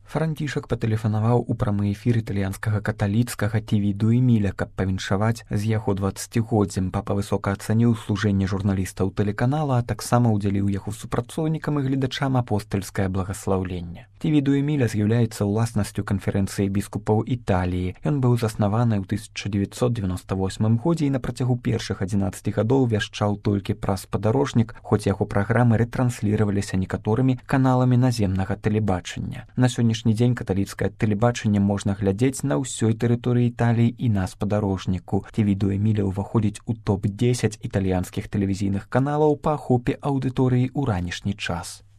Францішак патэлефанаваў у прамы эфір італьянскага каталіцкага ТВ Дуэміля, каб павіншаваць з яго 20годдзем. Папа высока ацаніў служэнне журналістаў тэлеканала, а таксама ўдзяліў яго супрацоўнікам і гледачам апостальскае благаслаўленне. ТВ Дуэміля з'яўляецца ўласнасцю канферэнцыі біскупаў Італіі. Ён быў заснаваны ў 1998 годзе і на працягу першых 11 гадоў вяшчаў толькі праз спадарожнік, хоць яго праграмы рэтрансліраваліся некаторымі каналамі наземнага тэлебачання. На сённяшні дзень каталіцкае тэлебачанне можна глядзець на ўсёй тэрыторыі Італіі і на спадарожніку. ТВ Дуэміля ўваходзіць у топ-10 італьянскіх тэлевізійных каналаў па ахопе аўдыторыі ў ранішні час.